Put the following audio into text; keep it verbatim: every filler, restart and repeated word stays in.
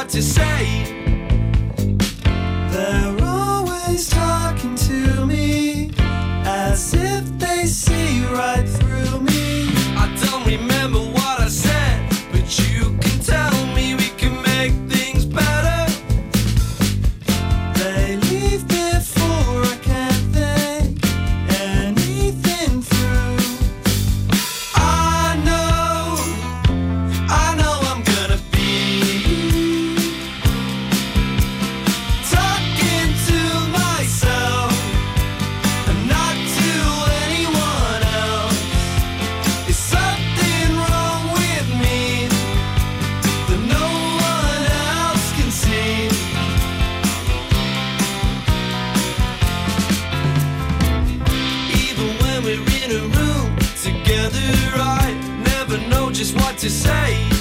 what to say. They're always talking to me as if they see right through me. I don't remember what I said, but you can tell me we can make things better. They leave before I can think anything through. I know, I know I'm gonna be talking to myself and not to anyone else. Is something wrong with me that no one else can see? Even when we're in a room together, I never know just what to say.